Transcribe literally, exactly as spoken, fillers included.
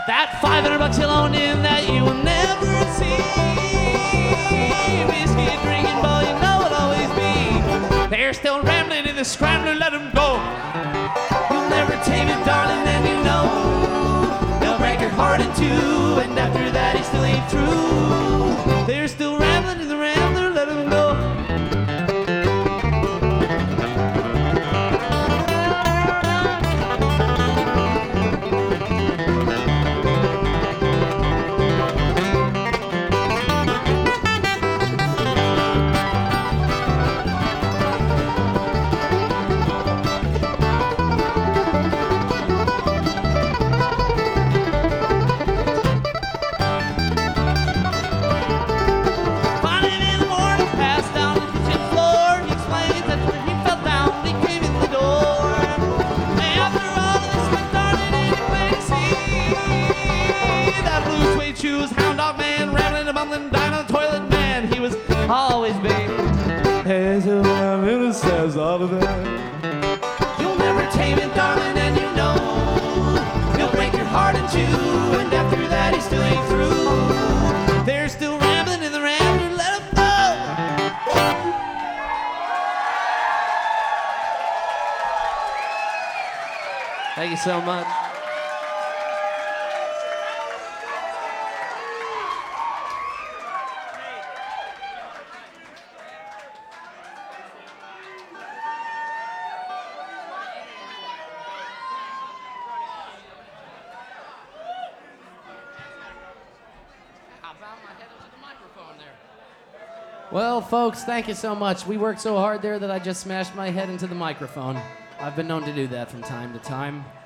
That five hundred bucks you loaned him that you will never see. Whiskey drinking boy, you know it'll always be. They're still rambling in the scrambler, let them go. You'll never tame him, darling, and you know they'll break your heart in two, and after that he still ain't true. They're still rambling in the rambler, let them go. Always be as a woman says all of that. You'll never tame it, darling, and you know he'll break your heart in two, and after that he still ain't through. They're still rambling in the rambler, let him go. Thank you so much. Well, folks, thank you so much. We worked so hard there that I just smashed my head into the microphone. I've been known to do that from time to time.